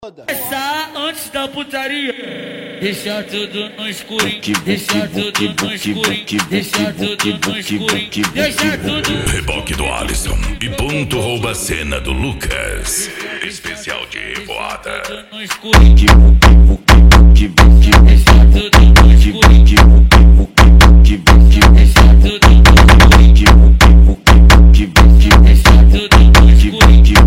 Começar antes da putaria, deixar tudo no escurinho, deixar tudo no escurinho, deixar tudo no escurinho, deixar tudo. Reboque do Alisson e ponto rouba a cena do Lucas. Especial de revoada. Deixar tudo no escurinho, deixar tudo no escurinho, deixar tudo no escurinho, deixar tudo no escurinho.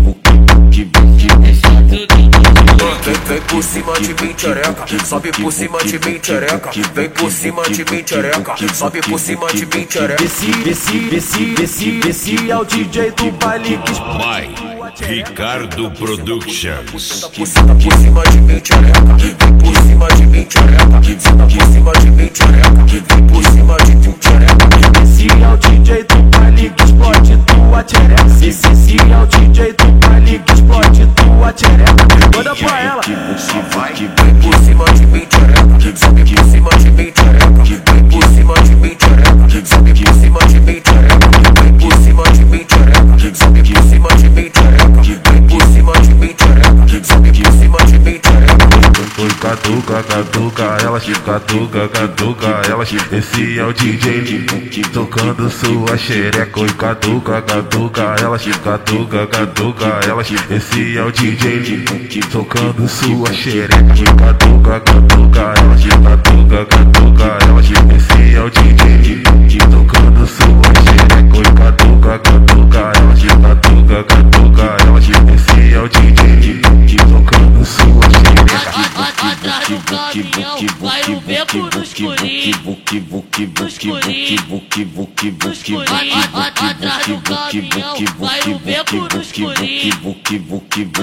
Vem por cima de mim, tchereca, sobe por cima de mim, tchereca. Vem por cima de mim, tchereca, sobe por cima de mim, tchereca. Esse é o DJ do baile que Vai, Ricardo Productions. Senta por cima de mim, tchereca. Vem por cima de mim, tchereca. Senta por cima de mim, tchereca. Vem por cima de mim, tchereca. Esse é o DJ do baile que explode tua tchereca. Esse é o DJ do baile que explode tua tchereca. Manda pra ela. Vem por cima de mim, tchereca. Sobe por cima de mim, tchereca. Vem por cima de mim, tchereca. Sobe por cima de mim, tchereca. Vem por cima de mim, tchereca. Sobe por cima de mim, tchereca. Vem por cima de mim, tchereca. Sobe por cima de mim, tchereca. Oi, catuca, elas catuca, elas. Esse é o DJ tocando sua xereca. Oi, catuca, elas catuca, elas. Esse é o DJ tocando sua xereca. Oi, catuca, elas catuca, elas. Esse é o DJ tocando sua xereca. Oi, catuca, elas catuca, elas. Esse é o DJ tocando sua xereca. Atrás do caminhão, vai o beco no escurinho, no escurinho, no escurinho. Atrás do caminhão, vai o beco no escurinho, no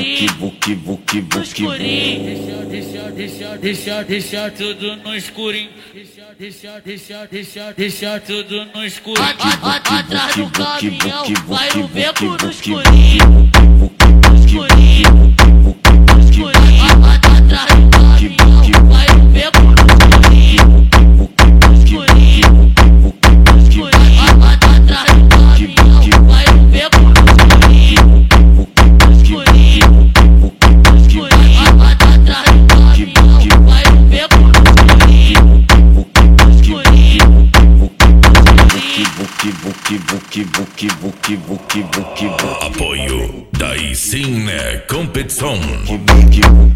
escurinho, no escurinho. Deixar tudo no escurinho, deixar tudo no escurinho. Atrás do caminhão, vai o beco no escurinho, no escurinho. Apoio da Icine Competição.